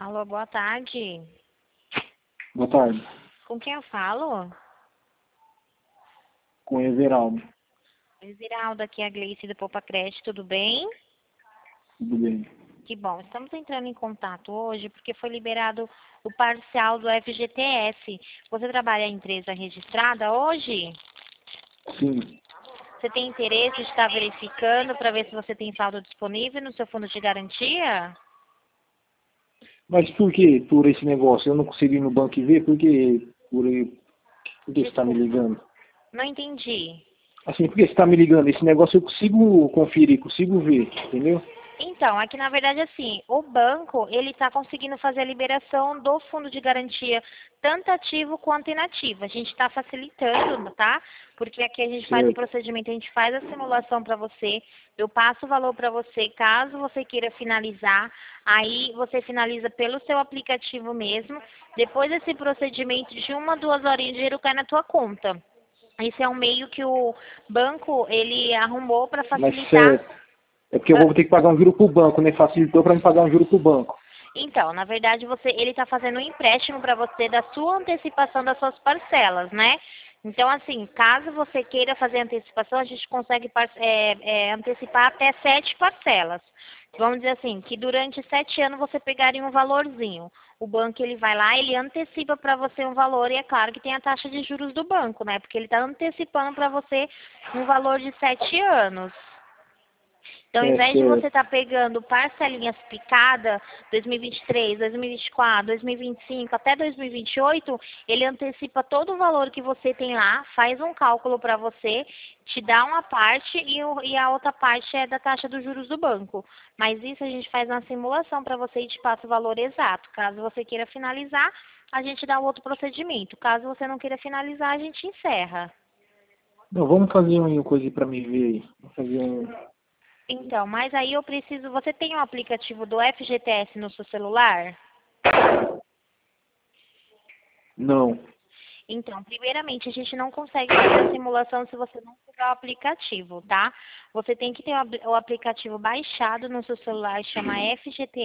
Alô, boa tarde. Boa tarde, Com quem eu falo? com o Everaldo. Ziralda, aqui é a Gleice do Poupa Crédito, tudo bem? Tudo bem? Que bom, estamos entrando em contato hoje porque foi liberado o parcial do FGTS. Você trabalha em empresa registrada hoje? Sim, Você tem interesse de estar verificando para ver se você tem saldo disponível no seu fundo de garantia? mas por que por esse negócio? Eu não consigo ir no banco e ver? Por que você está me Desculpa, ligando? não entendi. Assim, por que você está me ligando? Esse negócio eu consigo conferir, consigo ver, entendeu? Então, aqui na verdade assim, o banco, ele está conseguindo fazer a liberação do fundo de garantia, tanto ativo quanto inativo. A gente está facilitando, tá? Porque aqui a gente faz o Certo, procedimento, a gente faz a simulação para você, eu passo o valor para você, caso você queira finalizar, aí você finaliza pelo seu aplicativo mesmo. Depois desse procedimento de 1, 2 horinhas, o dinheiro cai na tua conta. Esse é um meio que o banco, ele arrumou para mas facilitar. certo. É porque eu vou ter que pagar um juro pro banco, né? Facilitou para me pagar um juro pro banco. Então, na verdade, ele está fazendo um empréstimo para você da sua antecipação das suas parcelas, né? Então, assim, caso você queira fazer antecipação, a gente consegue antecipar até 7 parcelas. Vamos dizer assim, que durante 7 anos você pegaria um valorzinho. O banco, ele vai lá, ele antecipa para você um valor, e é claro que tem a taxa de juros do banco, né? Porque ele está antecipando para você um valor de 7 anos. Então, ao É invés de você certo. estar pegando parcelinhas picadas, 2023, 2024, 2025 até 2028, ele antecipa todo o valor que você tem lá, faz um cálculo para você, te dá uma parte e a outra parte é da taxa dos juros do banco. Mas isso a gente faz na simulação para você e te passa o valor exato. Caso você queira finalizar, a gente dá outro procedimento. Caso você não queira finalizar, a gente encerra. Não, vamos fazer uma coisa para me ver aí. Vamos fazer um. Então, mas aí eu preciso. Você tem o aplicativo do FGTS no seu celular? Não. Então, primeiramente, a gente não consegue fazer a simulação se você não tiver o aplicativo, tá? Você tem que ter o aplicativo baixado no seu celular, chama FGTS.